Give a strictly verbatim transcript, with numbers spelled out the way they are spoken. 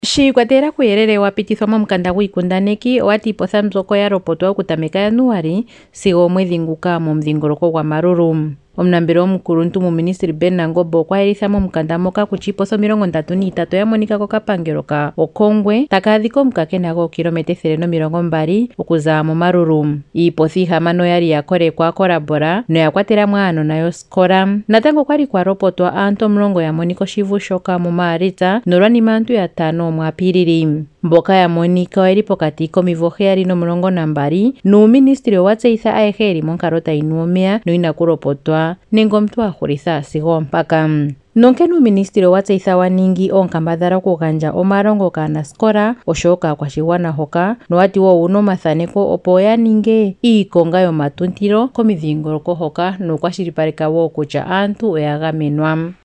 Shiikwatelela kuuyelele wapitithwa momukanda gwiikundaneki owati iipotha mbyoka ya lopotwa okutameka Januali sigo omwedhi nguka momudhingoloko gwaMaruru. Omunambelo omukuluntu muuministeli Ben Nangombe okwa yelitha momukanda moka kutya iipotha omilongo ndatu niitatu oya monika kokapangelo ka Okongwe taka adhika omukakena gookilometa ethele nomilongo mbali okuza moMaruru. Iipotha ihamano yali ya kolekwa koLabola noya kwatelamo aanona yosikola. Natango kwali kwa lopotwa aantu omulongo ya monika oshivu shoka muMaalitsa nolwanima aantu yatano muApilili. Mboka ya monika oyeli pokati komimvo heyali nomulongo nambali nuuministeli owa tseyitha ayehe yeli monkalo tayi nu omeya no ina kulopotwa nenge omuntu a hulitha sigo ompaka. Nonkene uuministeli owa tseyitha wa ningi oonkambadhala okugandja omalongo kaanasikola oshowo kaakwashigwana hoka nowati wo owuna omathaneko opo ya ninge iikonga yomatuntilo komidhingoloko hoka nokwashilipaleka wo kutya aantu oya gamenwa.